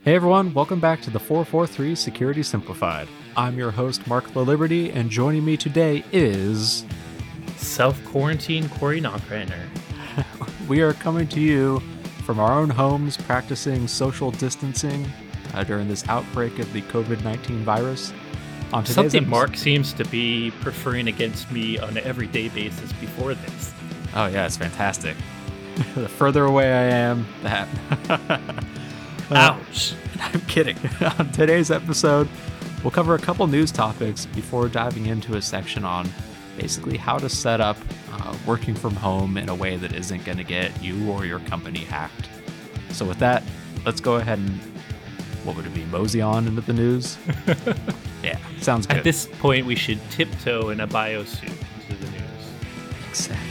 Hey everyone, welcome back to the 443 Security Simplified. I'm your host, Mark LaLiberty, and joining me today is... Self-quarantine Corey Knockrenner. We are coming to you from our own homes, practicing social distancing during this outbreak of the COVID-19 virus. On today's Something Mark seems to be preferring against me on an everyday basis before this. Oh yeah, it's fantastic. The further away I am, that... Ouch. I'm kidding. On today's episode, we'll cover a couple news topics before diving into a section on basically how to set up working from home in a way that isn't going to get you or your company hacked. So with that, let's go ahead and, what would it be, mosey on into the news? Yeah, sounds good. At this point, we should tiptoe in a biosuit into the news. Exactly.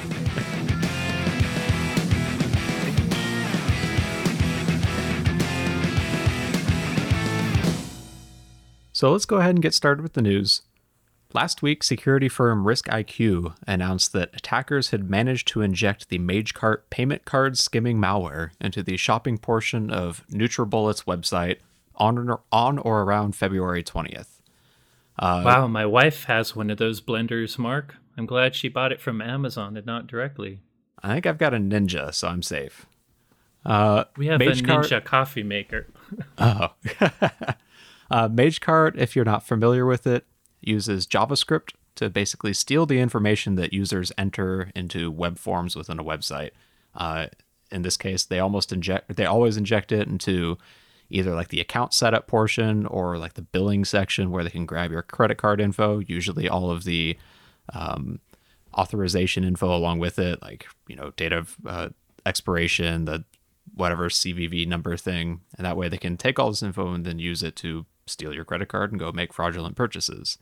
So let's go ahead and get started with the news. Last week, security firm RiskIQ announced that attackers had managed to inject the MageCart payment card skimming malware into the shopping portion of NutriBullet's website on or around February 20th. Wow, my wife has one of those blenders, Mark. I'm glad she bought it from Amazon and not directly. I think I've got a Ninja, so I'm safe. We have a Ninja coffee maker. Oh. MageCart, if you're not familiar with it, uses JavaScript to basically steal the information that users enter into web forms within a website. In this case, they always inject it into either like the account setup portion or like the billing section where they can grab your credit card info, usually all of the authorization info along with it, like, date of expiration, the whatever CVV number thing. And that way they can take all this info and then use it to steal your credit card and go make fraudulent purchases.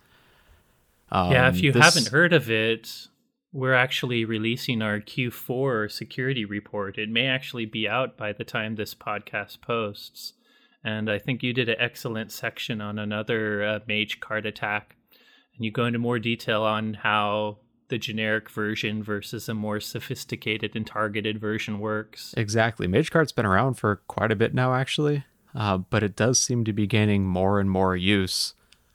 If you haven't heard of it, we're actually releasing our Q4 security report. It may actually be out by the time this podcast posts. And I think you did an excellent section on another MageCart attack. And you go into more detail on how the generic version versus a more sophisticated and targeted version works. Exactly. MageCart's been around for quite a bit now, actually. But it does seem to be gaining more and more use,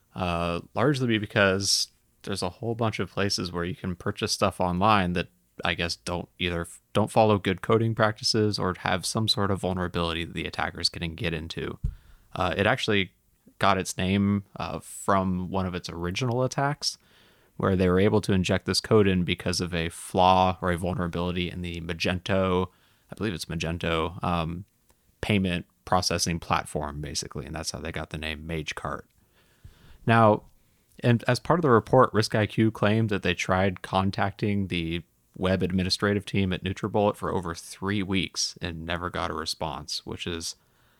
largely because there's a whole bunch of places where you can purchase stuff online that I guess don't follow good coding practices or have some sort of vulnerability that the attackers can get into. It actually got its name from one of its original attacks, where they were able to inject this code in because of a flaw or a vulnerability in the Magento, I believe it's Magento, payment processing platform, basically, and that's how they got the name MageCart. Now, and as part of the report, RiskIQ claimed that they tried contacting the web administrative team at NutriBullet for over 3 weeks and never got a response, which is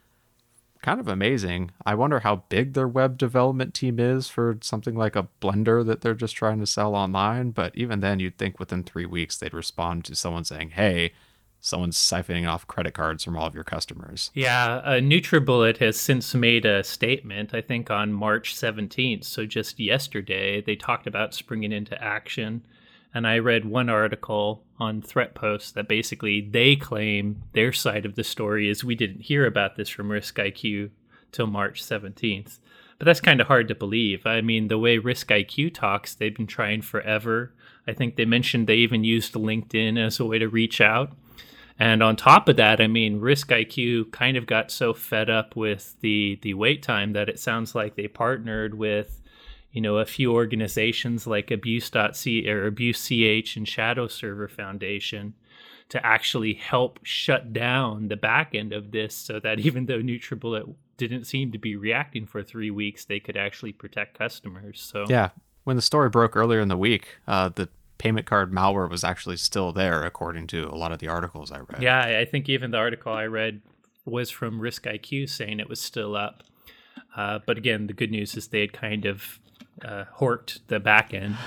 kind of amazing. I wonder how big their web development team is for something like a blender that they're just trying to sell online, but even then you'd think within 3 weeks they'd respond to someone saying, hey, someone's siphoning off credit cards from all of your customers. Yeah, NutriBullet has since made a statement, I think on March 17th. So just yesterday, they talked about springing into action. And I read one article on ThreatPost that basically they claim their side of the story is we didn't hear about this from RiskIQ till March 17th. But that's kind of hard to believe. I mean, the way RiskIQ talks, they've been trying forever. I think they mentioned they even used LinkedIn as a way to reach out. And on top of that, I mean, RiskIQ kind of got so fed up with the wait time that it sounds like they partnered with, a few organizations like Abuse.ch and Shadow Server Foundation to actually help shut down the back end of this so that even though NutriBullet didn't seem to be reacting for 3 weeks, they could actually protect customers. So yeah, when the story broke earlier in the week, the payment card malware was actually still there, according to a lot of the articles I read. Yeah, I think even the article I read was from RiskIQ saying it was still up. But again, the good news is they had kind of horked the back end.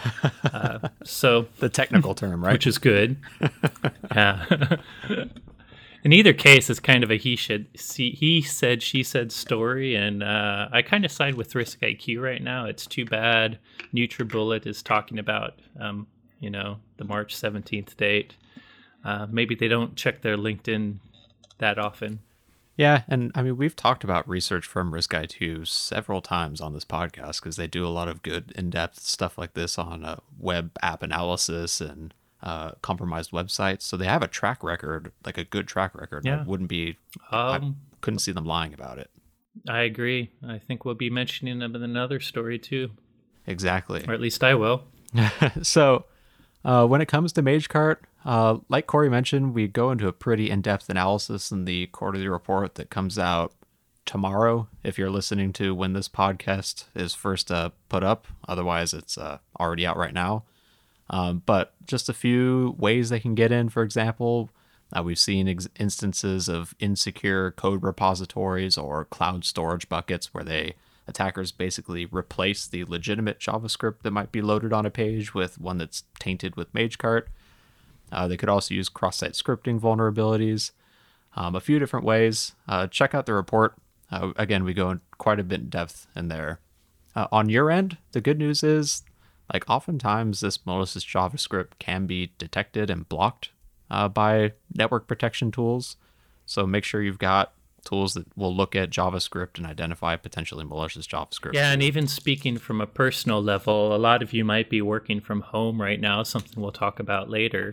So the technical term, right? Which is good. Yeah. In either case, it's kind of a he said, she said story, and I kind of side with RiskIQ right now. It's too bad NutriBullet is talking about the March 17th date. Maybe they don't check their LinkedIn that often. Yeah, and I mean, we've talked about research from Risk IQ several times on this podcast because they do a lot of good in-depth stuff like this on web app analysis and compromised websites. So they have a track record, like a good track record. And Yeah. I couldn't see them lying about it. I agree. I think we'll be mentioning them in another story too. Exactly. Or at least I will. So when it comes to MageCart, like Corey mentioned, we go into a pretty in-depth analysis in the quarterly report that comes out tomorrow, if you're listening to when this podcast is first put up. Otherwise, it's already out right now. But just a few ways they can get in, for example, we've seen instances of insecure code repositories or cloud storage buckets where attackers basically replace the legitimate JavaScript that might be loaded on a page with one that's tainted with MageCart. They could also use cross-site scripting vulnerabilities. A few different ways. Check out the report. Again, we go in quite a bit in depth in there. On your end, the good news is, like, oftentimes this malicious JavaScript can be detected and blocked by network protection tools. So make sure you've got tools that will look at JavaScript and identify potentially malicious JavaScript. Yeah, and even speaking from a personal level, a lot of you might be working from home right now, something we'll talk about later.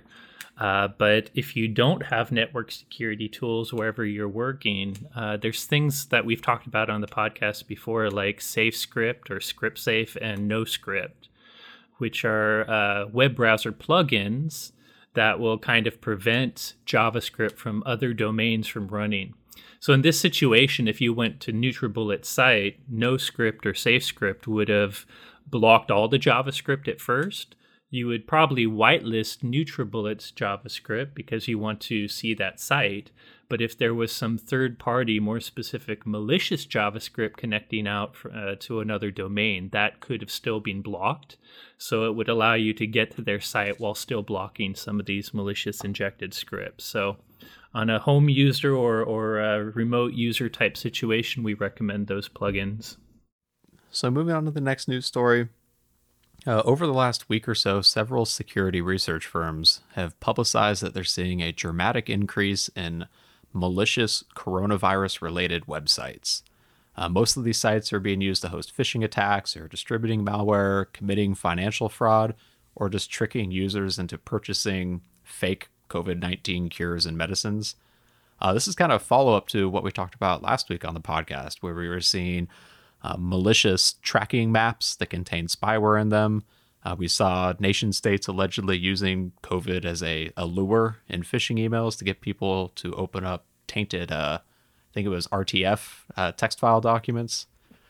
But if you don't have network security tools wherever you're working, there's things that we've talked about on the podcast before, like SafeScript or ScriptSafe and NoScript, which are web browser plugins that will kind of prevent JavaScript from other domains from running. So in this situation, if you went to NutriBullet's site, NoScript or SafeScript would have blocked all the JavaScript at first. You would probably whitelist NutriBullet's JavaScript because you want to see that site. But if there was some third-party, more specific malicious JavaScript connecting out to another domain, that could have still been blocked. So it would allow you to get to their site while still blocking some of these malicious injected scripts. So on a home user or a remote user type situation, we recommend those plugins. So moving on to the next news story. Over the last week or so, several security research firms have publicized that they're seeing a dramatic increase in malicious coronavirus-related websites. Most of these sites are being used to host phishing attacks or distributing malware, committing financial fraud, or just tricking users into purchasing fake COVID-19 cures and medicines. This is kind of a follow-up to what we talked about last week on the podcast, where we were seeing malicious tracking maps that contain spyware in them. We saw nation states allegedly using COVID as a lure in phishing emails to get people to open up tainted, I think it was RTF text file documents.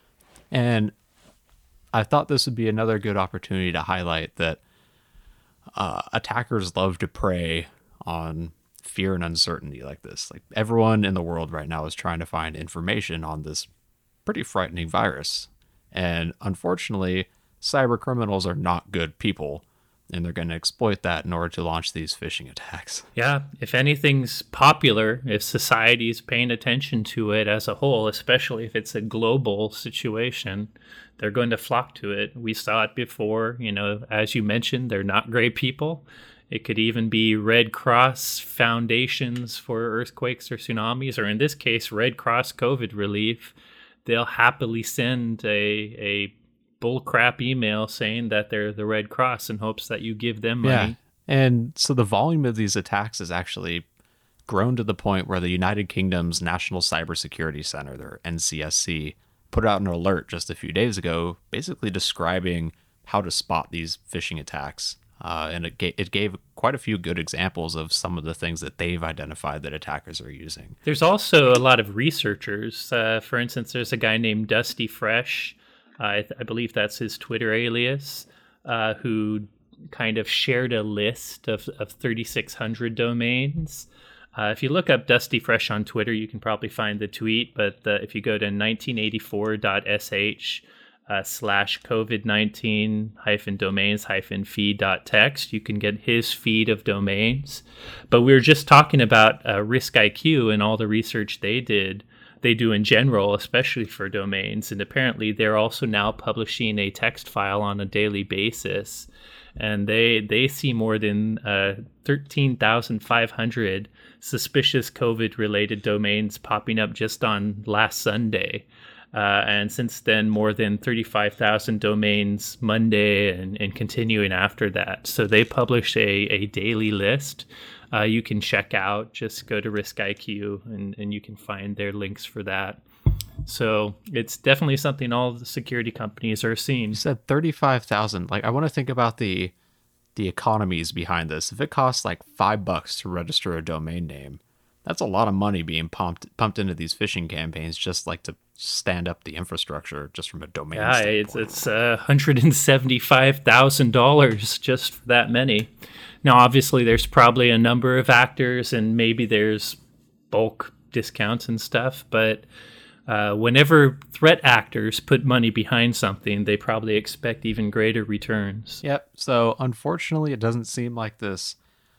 And I thought this would be another good opportunity to highlight that attackers love to prey on fear and uncertainty like this. Like, everyone in the world right now is trying to find information on this pretty frightening virus. And unfortunately, cyber criminals are not good people, and they're going to exploit that in order to launch these phishing attacks. Yeah, if anything's popular, if society's paying attention to it as a whole, especially if it's a global situation, they're going to flock to it. We saw it before, as you mentioned, they're not great people. It could even be Red Cross foundations for earthquakes or tsunamis, or in this case, Red Cross COVID relief. They'll happily send a bullcrap email saying that they're the Red Cross in hopes that you give them money. Yeah. And so the volume of these attacks has actually grown to the point where the United Kingdom's National Cybersecurity Center, their NCSC, put out an alert just a few days ago, basically describing how to spot these phishing attacks. And it gave quite a few good examples of some of the things that they've identified that attackers are using. There's also a lot of researchers. For instance, there's a guy named Dusty Fresh. I believe that's his Twitter alias, who kind of shared a list of 3,600 domains. If you look up Dusty Fresh on Twitter, you can probably find the tweet. But if you go to 1984.sh /COVID-19-domains-feed.txt, you can get his feed of domains. But we were just talking about Risk IQ and all the research they do in general, especially for domains. And apparently they're also now publishing a text file on a daily basis. and they see more than 13,500 suspicious COVID-related domains popping up just on last Sunday. And since then, more than 35,000 domains Monday and continuing after that. So they publish a daily list you can check out. Just go to RiskIQ and you can find their links for that. So it's definitely something all the security companies are seeing. You said 35,000. Like, I want to think about the economies behind this. If it costs like $5 to register a domain name, that's a lot of money being pumped into these phishing campaigns just like to stand up the infrastructure just from a domain standpoint. It's $175,000 just for that many. Now, obviously, there's probably a number of actors, and maybe there's bulk discounts and stuff, but whenever threat actors put money behind something, they probably expect even greater returns. Yep. So, unfortunately, it doesn't seem like this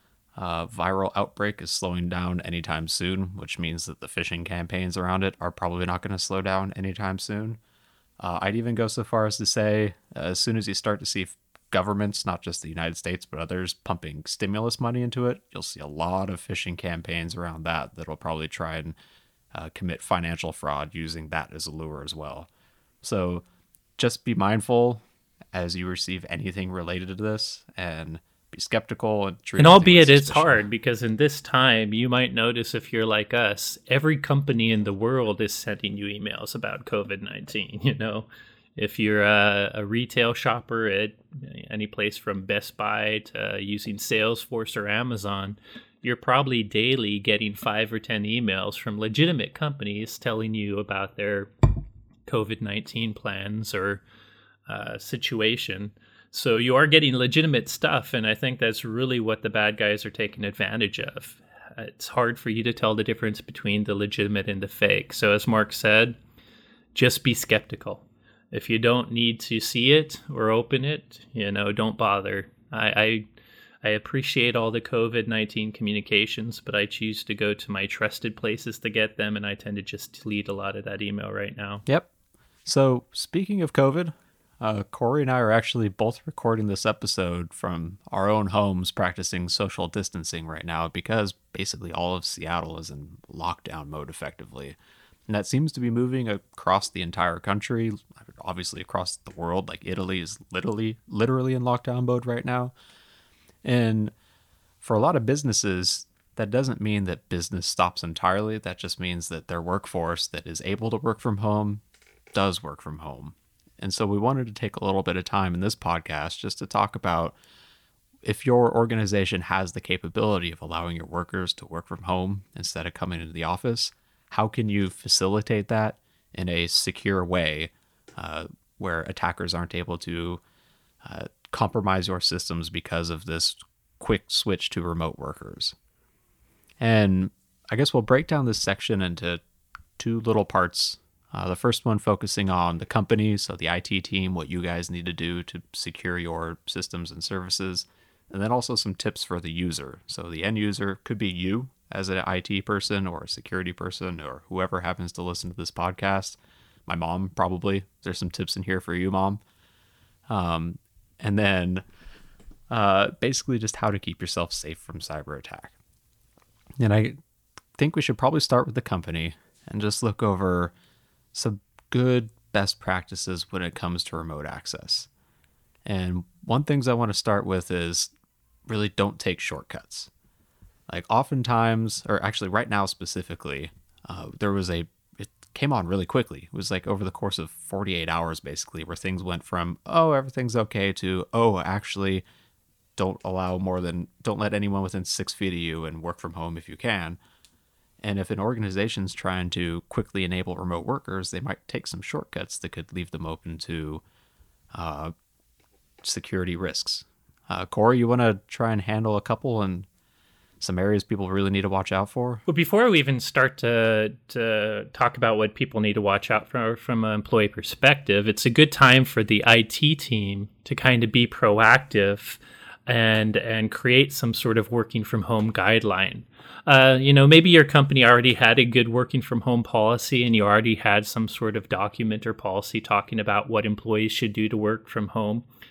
viral outbreak is slowing down anytime soon, which means that the phishing campaigns around it are probably not going to slow down anytime soon. I'd even go so far as to say, as soon as you start to see governments, not just the United States, but others, pumping stimulus money into it, you'll see a lot of phishing campaigns around that'll probably try and commit financial fraud using that as a lure as well. So just be mindful as you receive anything related to this, and be skeptical and treat. And albeit it's hard, because in this time, you might notice, if you're like us, every company in the world is sending you emails about COVID-19. You know, if you're a retail shopper at any place from Best Buy to using Salesforce or Amazon, you're probably daily getting 5 or 10 emails from legitimate companies telling you about their COVID-19 plans or situation. So you are getting legitimate stuff, and I think that's really what the bad guys are taking advantage of. It's hard for you to tell the difference between the legitimate and the fake. So as Mark said, just be skeptical. If you don't need to see it or open it, don't bother. I appreciate all the COVID-19 communications, but I choose to go to my trusted places to get them, and I tend to just delete a lot of that email right now. Yep. So speaking of COVID, Corey and I are actually both recording this episode from our own homes, practicing social distancing right now, because basically all of Seattle is in lockdown mode effectively. And that seems to be moving across the entire country, obviously across the world. Like Italy is literally in lockdown mode right now. And for a lot of businesses, that doesn't mean that business stops entirely. That just means that their workforce that is able to work from home does work from home. And so we wanted to take a little bit of time in this podcast just to talk about, if your organization has the capability of allowing your workers to work from home instead of coming into the office, how can you facilitate that in a secure way where attackers aren't able to compromise your systems because of this quick switch to remote workers? And I guess we'll break down this section into two little parts. The first one focusing on the company, so the IT team, what you guys need to do to secure your systems and services, and then also some tips for the user. So the end user could be you as an IT person or a security person or whoever happens to listen to this podcast. My mom, probably. There's some tips in here for you, Mom. And then basically just how to keep yourself safe from cyber attack. And I think we should probably start with the company and just look over some good best practices when it comes to remote access. And one things I want to start with is really don't take shortcuts. Like oftentimes, or actually right now specifically, it came on really quickly. It was like over the course of 48 hours, basically, where things went from, oh, everything's okay, to, oh, actually don't let anyone within 6 feet of you and work from home if you can. And if an organization's trying to quickly enable remote workers, they might take some shortcuts that could leave them open to security risks. Corey, you want to try and handle a couple and some areas people really need to watch out for? Well, before we even start to talk about what people need to watch out for from an employee perspective, it's a good time for the IT team to kind of be proactive and create some sort of working from home guideline. Maybe your company already had a good working from home policy and you already had some sort of document or policy talking about what employees should do to work from home.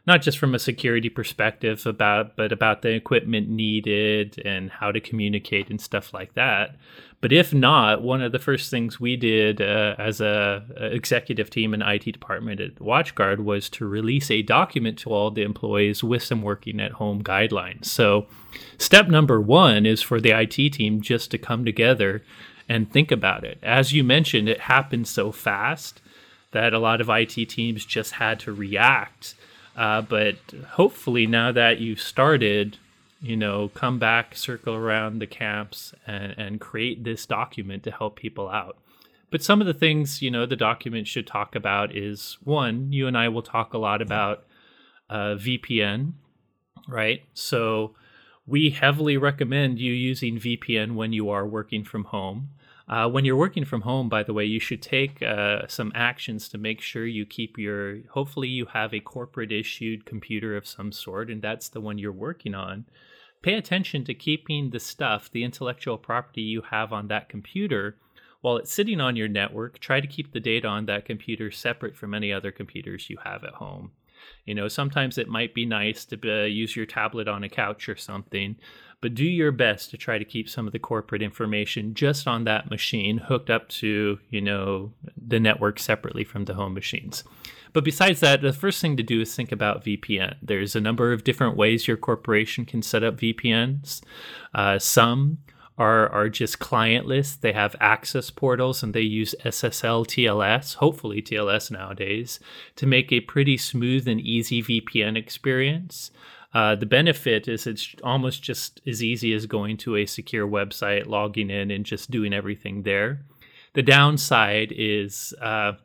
not just from a security perspective but about the equipment needed and how to communicate and stuff like that. But if not, one of the first things we did as a executive team and IT department at WatchGuard was to release a document to all the employees with some working at home guidelines. So step number one is for the IT team just to come together and think about it. As you mentioned, it happened so fast that a lot of IT teams just had to react. But hopefully now that you've started, come back, circle around the camps and create this document to help people out. But some of the things, the document should talk about is, one, you and I will talk a lot about VPN, right? So we heavily recommend you using VPN when you are working from home. When you're working from home, by the way, you should take some actions to make sure you keep hopefully you have a corporate issued computer of some sort, and that's the one you're working on. Pay attention to keeping the intellectual property you have on that computer while it's sitting on your network. Try to keep the data on that computer separate from any other computers you have at home. Sometimes it might be nice to use your tablet on a couch or something, but do your best to try to keep some of the corporate information just on that machine hooked up to, the network separately from the home machines. But besides that, the first thing to do is think about VPN. There's a number of different ways your corporation can set up VPNs. Some are just clientless. They have access portals and they use SSL TLS, hopefully TLS nowadays, to make a pretty smooth and easy VPN experience. The benefit is it's almost just as easy as going to a secure website, logging in, and just doing everything there. The downside is,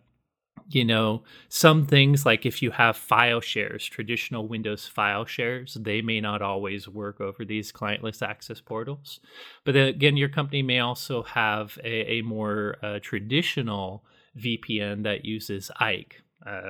some things like if you have file shares, traditional Windows file shares, they may not always work over these clientless access portals. But then again, your company may also have a more traditional VPN that uses IKE.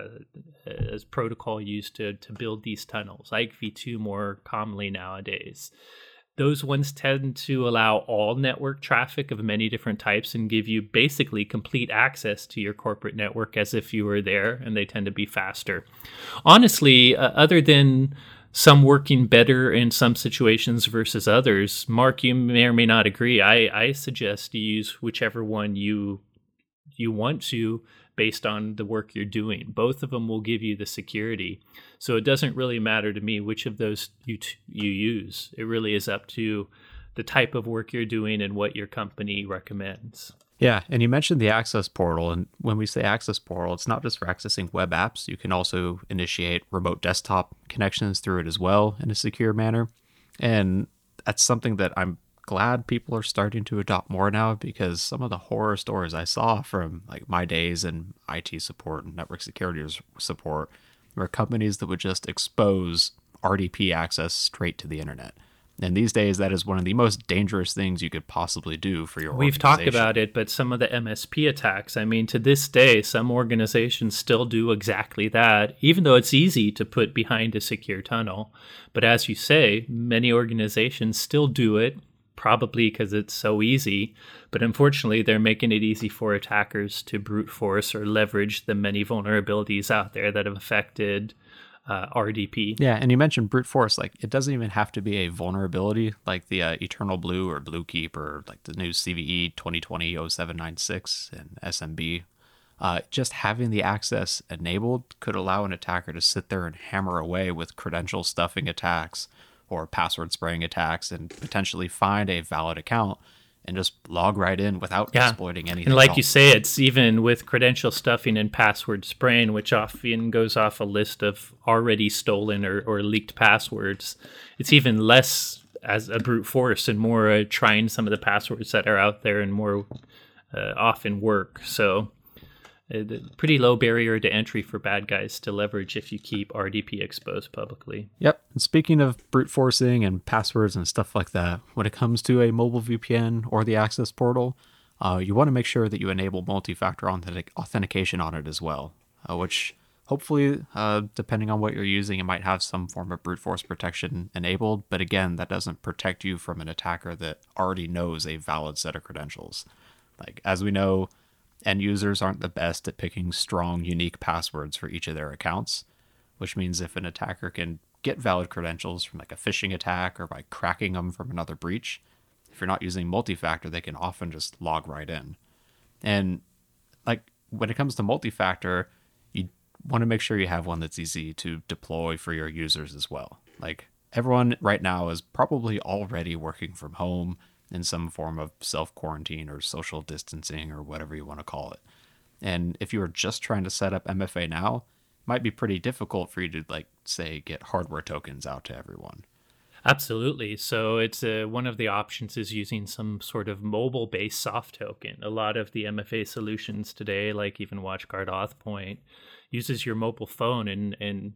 As protocol used to build these tunnels, IKE v2 more commonly nowadays. Those ones tend to allow all network traffic of many different types and give you basically complete access to your corporate network as if you were there, and they tend to be faster. Honestly, other than some working better in some situations versus others, Mark, you may or may not agree. I suggest you use whichever one you want to, based on the work you're doing. Both of them will give you the security. So it doesn't really matter to me which of those you use. It really is up to the type of work you're doing and what your company recommends. Yeah, and you mentioned the access portal. And when we say access portal, it's not just for accessing web apps. You can also initiate remote desktop connections through it as well in a secure manner. And that's something that I'm glad people are starting to adopt more now, because some of the horror stories I saw from like my days in IT support and network security support were companies that would just expose RDP access straight to the internet. And these days, that is one of the most dangerous things you could possibly do for your organization. We've talked about it, but some of the MSP attacks, I mean, to this day, some organizations still do exactly that, even though it's easy to put behind a secure tunnel. But as you say, many organizations still do it, probably because it's so easy, but unfortunately they're making it easy for attackers to brute force or leverage the many vulnerabilities out there that have affected RDP. Yeah, and you mentioned brute force. Like, it doesn't even have to be a vulnerability like the Eternal Blue or Bluekeep or like the new CVE 2020-0796 and SMB. Just having the access enabled could allow an attacker to sit there and hammer away with credential stuffing attacks or password spraying attacks and potentially find a valid account and just log right in without exploiting anything. And like you say, it's even with credential stuffing and password spraying, which often goes off a list of already stolen or leaked passwords. It's even less as a brute force and more trying some of the passwords that are out there and more often work. So pretty low barrier to entry for bad guys to leverage if you keep RDP exposed publicly. Yep. And speaking of brute forcing and passwords and stuff like that, when it comes to a mobile VPN or the access portal, you want to make sure that you enable multi-factor authentication on it as well, which hopefully, depending on what you're using, it might have some form of brute force protection enabled. But again, that doesn't protect you from an attacker that already knows a valid set of credentials. Like, as we know, end users aren't the best at picking strong, unique passwords for each of their accounts. which means if an attacker can get valid credentials from like a phishing attack or by cracking them from another breach, if you're not using multi-factor, they can often just log right in. And like when it comes to multi-factor, you want to make sure you have one that's easy to deploy for your users as well. Like everyone right now is probably already working from home in some form of self-quarantine or social distancing or whatever you want to call it. And if you are just trying to set up MFA now, it might be pretty difficult for you to, like, say, get hardware tokens out to everyone. Absolutely. So it's one of the options is using some sort of mobile-based soft token. A lot of the MFA solutions today, like even WatchGuard AuthPoint, uses your mobile phone and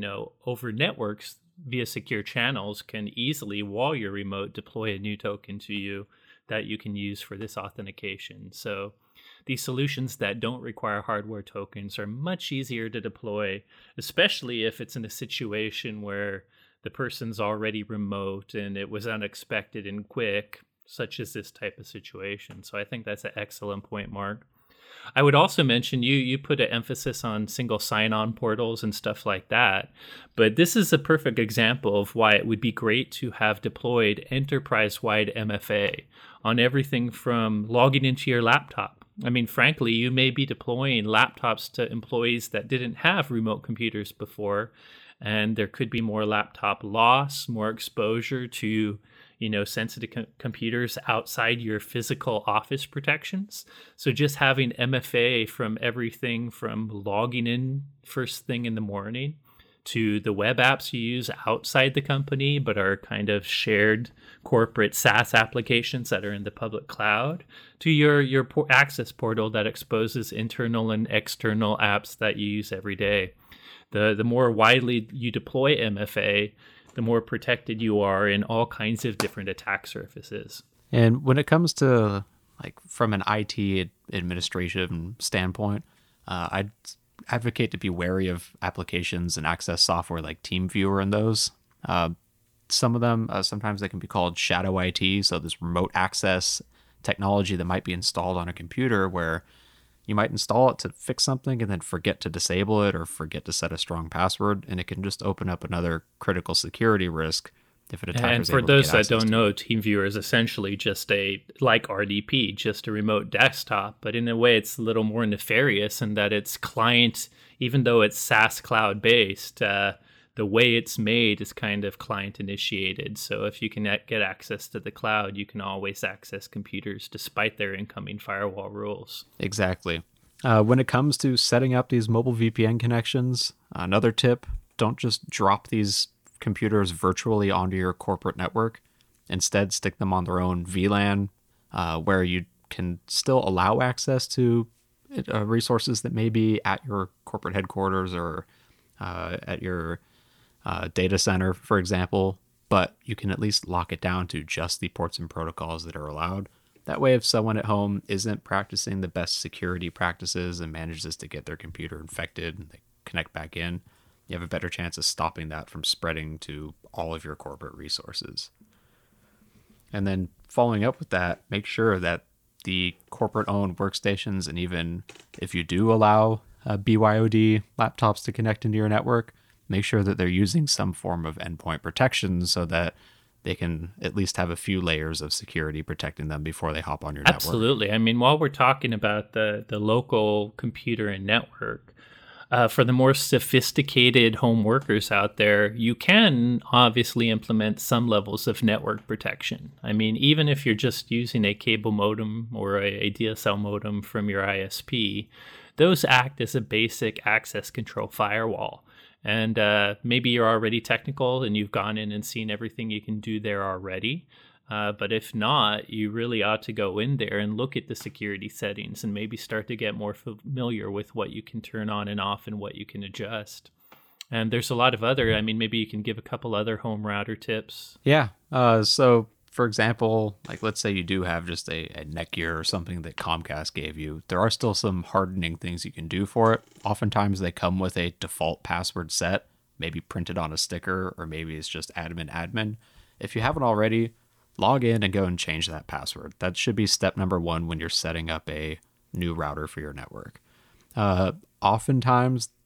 over networks via secure channels can easily, while you're remote, deploy a new token to you that you can use for this authentication. So these solutions that don't require hardware tokens are much easier to deploy, especially if it's in a situation where the person's already remote and it was unexpected and quick, such as this type of situation. So I think that's an excellent point, Mark. I would also mention you put an emphasis on single sign-on portals and stuff like that, but this is a perfect example of why it would be great to have deployed enterprise-wide MFA on everything from logging into your laptop. I mean, frankly, you may be deploying laptops to employees that didn't have remote computers before, and there could be more laptop loss, more exposure to sensitive computers outside your physical office protections. So just having MFA from everything from logging in first thing in the morning to the web apps you use outside the company but are kind of shared corporate SaaS applications that are in the public cloud, to your access portal that exposes internal and external apps that you use every day. The more widely you deploy MFA, the more protected you are in all kinds of different attack surfaces. And when it comes to, like, from an IT administration standpoint, I'd advocate to be wary of applications and access software like TeamViewer and those. Some of them, sometimes they can be called shadow IT, so this remote access technology that might be installed on a computer where you might install it to fix something and then forget to disable it or forget to set a strong password, and it can just open up another critical security risk if an attacker is able to get access. And for those that don't know, TeamViewer is essentially just like RDP, just a remote desktop, but in a way it's a little more nefarious in that it's client, even though it's SaaS cloud-based, the way it's made is kind of client initiated. So if you can get access to the cloud, you can always access computers despite their incoming firewall rules. Exactly. When it comes to setting up these mobile VPN connections, another tip, don't just drop these computers virtually onto your corporate network. Instead, stick them on their own VLAN, where you can still allow access to resources that may be at your corporate headquarters or at your data center, for example, but you can at least lock it down to just the ports and protocols that are allowed. That way, if someone at home isn't practicing the best security practices and manages to get their computer infected and they connect back in, you have a better chance of stopping that from spreading to all of your corporate resources. And then following up with that, make sure that the corporate-owned workstations, and even if you do allow BYOD laptops to connect into your network, make sure that they're using some form of endpoint protection so that they can at least have a few layers of security protecting them before they hop on your network. Absolutely. I mean, while we're talking about the local computer and network, for the more sophisticated home workers out there, you can obviously implement some levels of network protection. I mean, even if you're just using a cable modem or a DSL modem from your ISP, those act as a basic access control firewall. And maybe you're already technical and you've gone in and seen everything you can do there already. But if not, you really ought to go in there and look at the security settings and maybe start to get more familiar with what you can turn on and off and what you can adjust. And there's a lot of other, maybe you can give a couple other home router tips. Yeah. So, for example, like let's say you do have just a Netgear or something that Comcast gave you. There are still some hardening things you can do for it. Oftentimes they come with a default password set, maybe printed on a sticker, or maybe it's just admin. If you haven't already, log in and go and change that password. That should be step number one when you're setting up a new router for your network. Oftentimes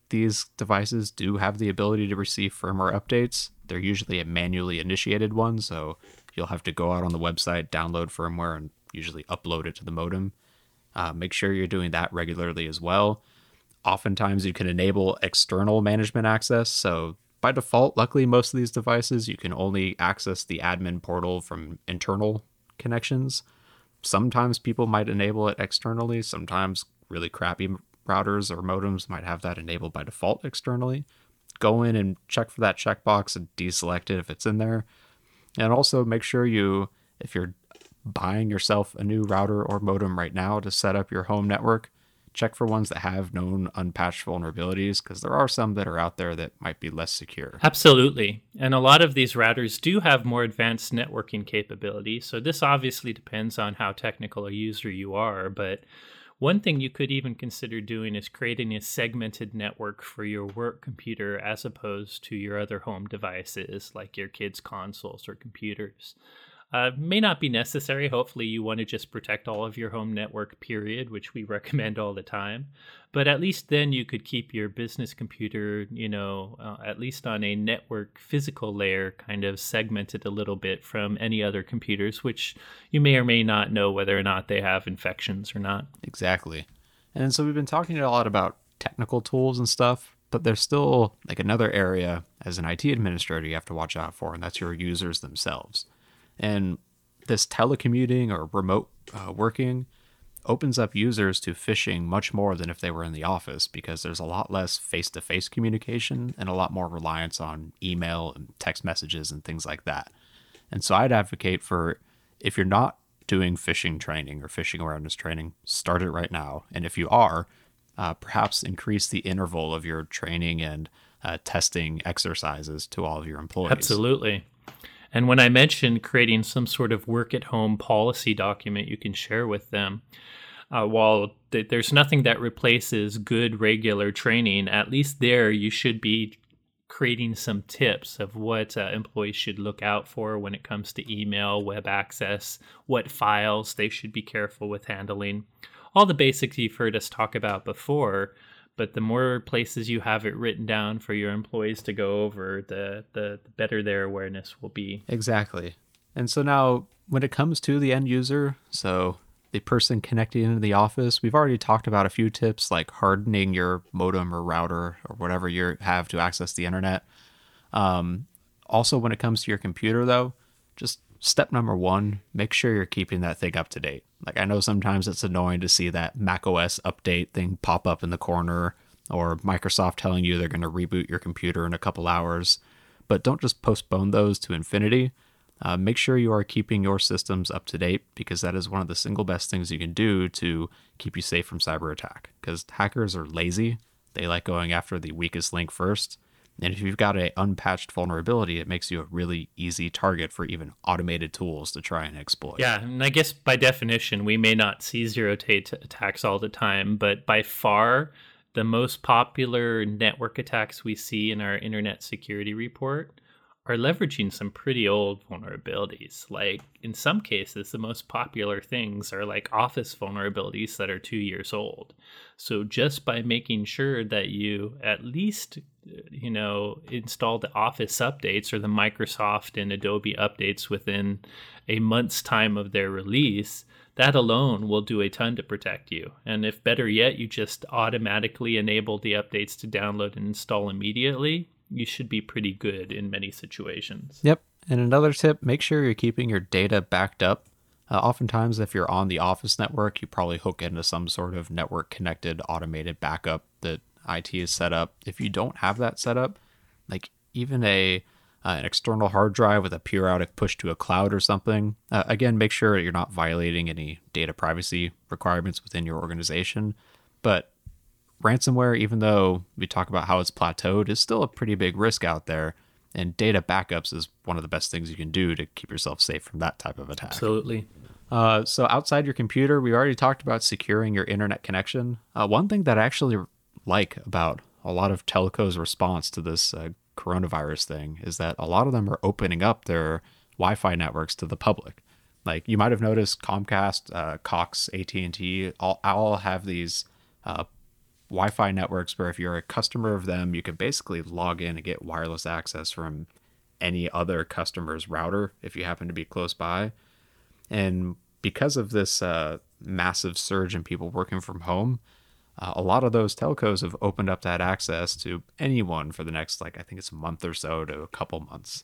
these devices do have the ability to receive firmware updates. They're usually a manually initiated one, so you'll have to go out on the website, download firmware, and usually upload it to the modem. Make sure you're doing that regularly as well. Oftentimes, you can enable external management access. So by default, luckily, most of these devices, you can only access the admin portal from internal connections. Sometimes people might enable it externally. Sometimes really crappy routers or modems might have that enabled by default externally. Go in and check for that checkbox and deselect it if it's in there. And also make sure if you're buying yourself a new router or modem right now to set up your home network, check for ones that have known unpatched vulnerabilities, because there are some that are out there that might be less secure. Absolutely. And a lot of these routers do have more advanced networking capability. So this obviously depends on how technical a user you are. But one thing you could even consider doing is creating a segmented network for your work computer as opposed to your other home devices like your kids' consoles or computers. May not be necessary. Hopefully you want to just protect all of your home network, period, which we recommend all the time. But at least then you could keep your business computer, at least on a network physical layer, kind of segmented a little bit from any other computers, which you may or may not know whether or not they have infections or not. Exactly. And so we've been talking a lot about technical tools and stuff, but there's still like another area as an IT administrator you have to watch out for, and that's your users themselves. And this telecommuting or remote working opens up users to phishing much more than if they were in the office, because there's a lot less face-to-face communication and a lot more reliance on email and text messages and things like that. And so I'd advocate for, if you're not doing phishing training or phishing awareness training, start it right now. And if you are, perhaps increase the interval of your training and testing exercises to all of your employees. Absolutely. And when I mentioned creating some sort of work-at-home policy document you can share with them, while there's nothing that replaces good regular training, at least there you should be creating some tips of what employees should look out for when it comes to email, web access, what files they should be careful with handling. All the basics you've heard us talk about before, but the more places you have it written down for your employees to go over, the better their awareness will be. Exactly. And so now when it comes to the end user, so the person connecting into the office, we've already talked about a few tips like hardening your modem or router or whatever you have to access the internet. Also, when it comes to your computer, though, just step number one, make sure you're keeping that thing up to date. Like, I know sometimes it's annoying to see that macOS update thing pop up in the corner, or Microsoft telling you they're going to reboot your computer in a couple hours, but don't just postpone those to infinity. Make sure you are keeping your systems up to date, because that is one of the single best things you can do to keep you safe from cyber attack. Because hackers are lazy. They like going after the weakest link first. And if you've got an unpatched vulnerability, it makes you a really easy target for even automated tools to try and exploit. Yeah, and I guess by definition, we may not see zero-day attacks all the time, but by far, the most popular network attacks we see in our Internet Security Report are leveraging some pretty old vulnerabilities. Like, in some cases, the most popular things are like Office vulnerabilities that are 2 years old. So just by making sure that you at least, install the Office updates or the Microsoft and Adobe updates within a month's time of their release, that alone will do a ton to protect you. And if better yet, you just automatically enable the updates to download and install immediately, you should be pretty good in many situations. Yep. And another tip, make sure you're keeping your data backed up. Oftentimes, if you're on the Office network, you probably hook into some sort of network connected automated backup that IT is set up. If you don't have that set up, like even an external hard drive with a periodic push to a cloud or something, again, make sure you're not violating any data privacy requirements within your organization. But ransomware, even though we talk about how it's plateaued, is still a pretty big risk out there. And data backups is one of the best things you can do to keep yourself safe from that type of attack. Absolutely. So outside your computer, we already talked about securing your internet connection. One thing that I actually like about a lot of telcos' response to this coronavirus thing is that a lot of them are opening up their Wi-Fi networks to the public. Like, you might have noticed Comcast, Cox, AT&T all have these Wi-Fi networks where if you're a customer of them, you can basically log in and get wireless access from any other customer's router if you happen to be close by. And because of this massive surge in people working from home, a lot of those telcos have opened up that access to anyone for the next, like, I think it's a month or so to a couple months.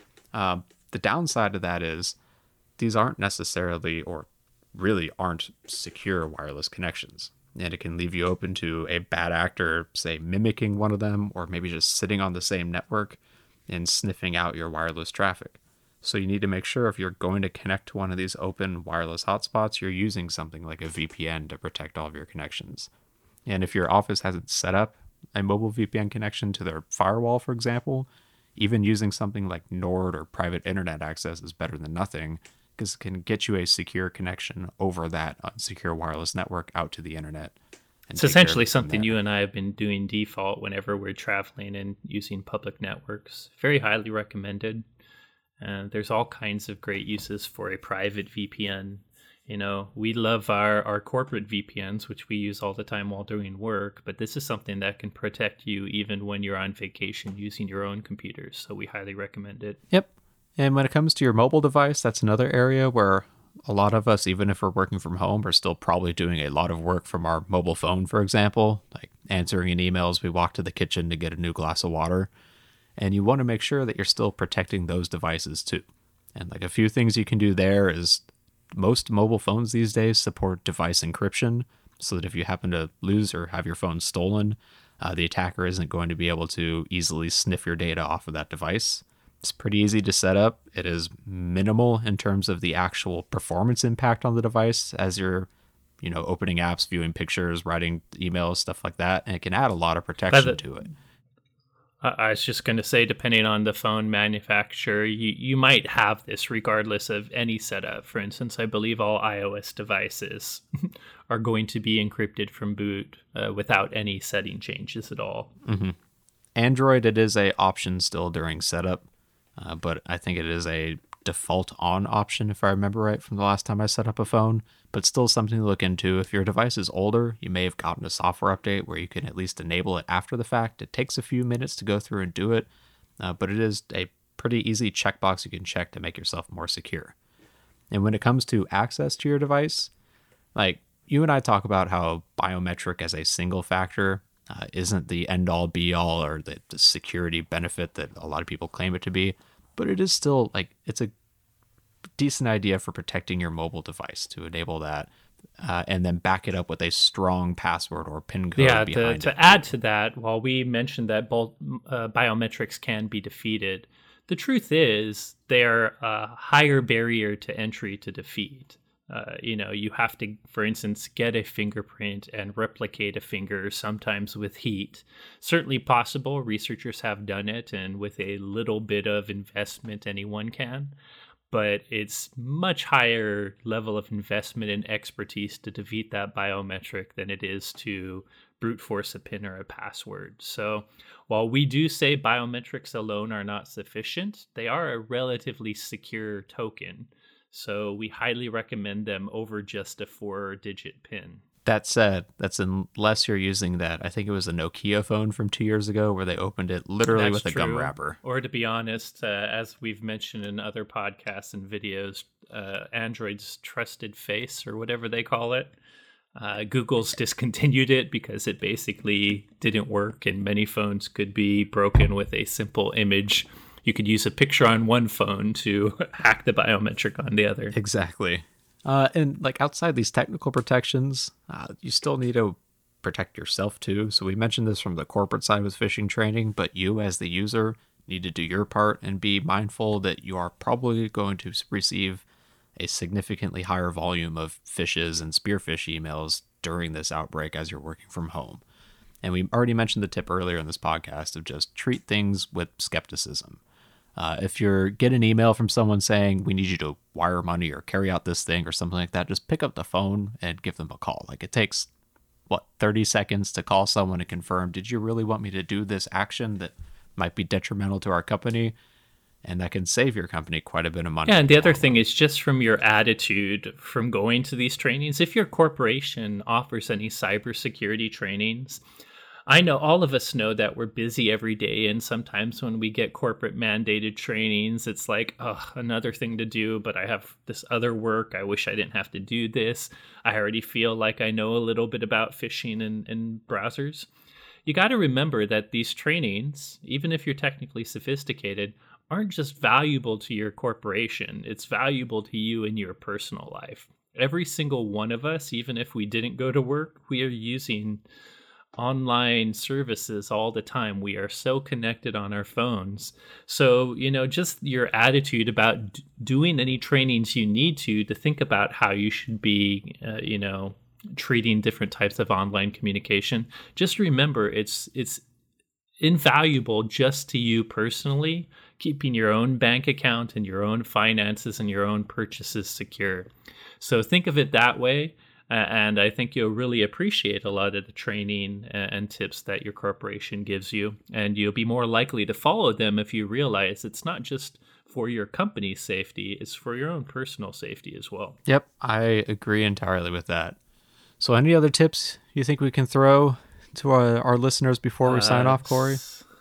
The downside of that is these aren't necessarily, or really aren't, secure wireless connections. And it can leave you open to a bad actor, say, mimicking one of them, or maybe just sitting on the same network and sniffing out your wireless traffic. So you need to make sure if you're going to connect to one of these open wireless hotspots, you're using something like a VPN to protect all of your connections. And if your office hasn't set up a mobile VPN connection to their firewall, for example, even using something like Nord or private internet access is better than nothing, because it can get you a secure connection over that unsecure wireless network out to the internet. It's essentially something you and I have been doing default whenever we're traveling and using public networks. Very highly recommended. There's all kinds of great uses for a private VPN. You know, we love our corporate VPNs, which we use all the time while doing work, but this is something that can protect you even when you're on vacation using your own computers. So we highly recommend it. Yep. And when it comes to your mobile device, that's another area where a lot of us, even if we're working from home, are still probably doing a lot of work from our mobile phone, for example, like answering an email as we walk to the kitchen to get a new glass of water. And you want to make sure that you're still protecting those devices too. And like a few things you can do there is most mobile phones these days support device encryption, so that if you happen to lose or have your phone stolen, the attacker isn't going to be able to easily sniff your data off of that device. It's pretty easy to set up. It is minimal in terms of the actual performance impact on the device as you're, opening apps, viewing pictures, writing emails, stuff like that. And it can add a lot of protection to it. I was just going to say, depending on the phone manufacturer, you might have this regardless of any setup. For instance, I believe all iOS devices are going to be encrypted from boot without any setting changes at all. Mm-hmm. Android, it is a option still during setup, but I think it is a default on option, if I remember right from the last time I set up a phone, but still something to look into. If your device is older, you may have gotten a software update where you can at least enable it after the fact. It takes a few minutes to go through and do it, but it is a pretty easy checkbox you can check to make yourself more secure. And when it comes to access to your device, like you and I talk about how biometric as a single factor isn't the end all be all or the security benefit that a lot of people claim it to be, but it is still it's a decent idea for protecting your mobile device to enable that, and then back it up with a strong password or PIN code behind it. To add to that, while we mentioned that both biometrics can be defeated, the truth is they're a higher barrier to entry to defeat. You have to, for instance, get a fingerprint and replicate a finger, sometimes with heat. Certainly possible. Researchers have done it, and with a little bit of investment, anyone can. But it's much higher level of investment and expertise to defeat that biometric than it is to brute force a PIN or a password. So while we do say biometrics alone are not sufficient, they are a relatively secure token. So we highly recommend them over just a 4-digit PIN. That said, that's unless you're using that. I think it was a Nokia phone from 2 years ago where they opened it literally with a gum wrapper. Or to be honest, as we've mentioned in other podcasts and videos, Android's trusted face or whatever they call it, Google's discontinued it because it basically didn't work, and many phones could be broken with a simple image. You could use a picture on one phone to hack the biometric on the other. Exactly. And outside these technical protections, you still need to protect yourself too. So we mentioned this from the corporate side with phishing training, but you as the user need to do your part and be mindful that you are probably going to receive a significantly higher volume of phishes and spearfish emails during this outbreak as you're working from home. And we already mentioned the tip earlier in this podcast of just treat things with skepticism. If you get an email from someone saying, we need you to wire money or carry out this thing or something like that, just pick up the phone and give them a call. It takes, 30 seconds to call someone and confirm, did you really want me to do this action that might be detrimental to our company? and that can save your company quite a bit of money. Yeah, and the other thing is just from your attitude from going to these trainings. If your corporation offers any cybersecurity trainings, I know all of us know that we're busy every day, and sometimes when we get corporate mandated trainings, it's like, oh, another thing to do, but I have this other work. I wish I didn't have to do this. I already feel like I know a little bit about phishing and browsers. You got to remember that these trainings, even if you're technically sophisticated, aren't just valuable to your corporation. It's valuable to you in your personal life. Every single one of us, even if we didn't go to work, we are using online services all the time. We are so connected on our phones. So, just your attitude about doing any trainings you need to think about how you should be, treating different types of online communication. Just remember, it's invaluable just to you personally, keeping your own bank account and your own finances and your own purchases secure. So think of it that way. And I think you'll really appreciate a lot of the training and tips that your corporation gives you. And you'll be more likely to follow them if you realize it's not just for your company's safety, it's for your own personal safety as well. Yep, I agree entirely with that. So any other tips you think we can throw to our listeners before we sign off, Corey?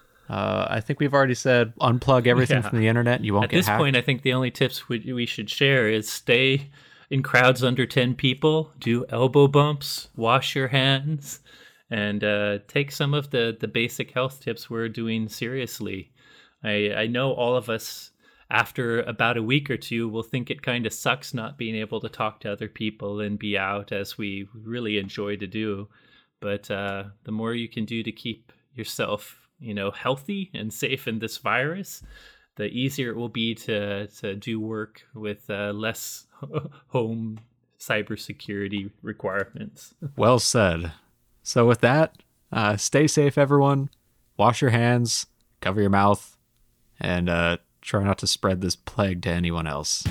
I think we've already said unplug everything from the internet and you won't get hacked. At this point, I think the only tips we should share is stay in crowds under 10 people, do elbow bumps, wash your hands, and take some of the basic health tips we're doing seriously. I know all of us, after about a week or two, will think it kind of sucks not being able to talk to other people and be out as we really enjoy to do. But the more you can do to keep yourself, healthy and safe in this virus, the easier it will be to do work with less home cybersecurity requirements. Well said. So with that, stay safe, everyone. Wash your hands, cover your mouth, and try not to spread this plague to anyone else.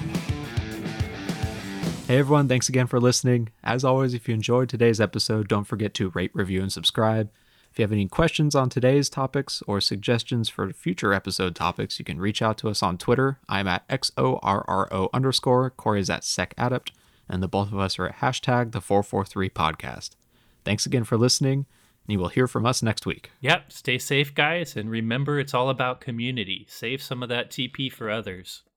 Hey everyone, thanks again for listening. As always, if you enjoyed today's episode, don't forget to rate, review, and subscribe. If you have any questions on today's topics or suggestions for future episode topics, you can reach out to us on Twitter. I'm at XORRO_. Corey's at SecAdept, and the both of us are at hashtag the 443 podcast. Thanks again for listening, and you will hear from us next week. Yep, stay safe, guys, and remember it's all about community. Save some of that TP for others.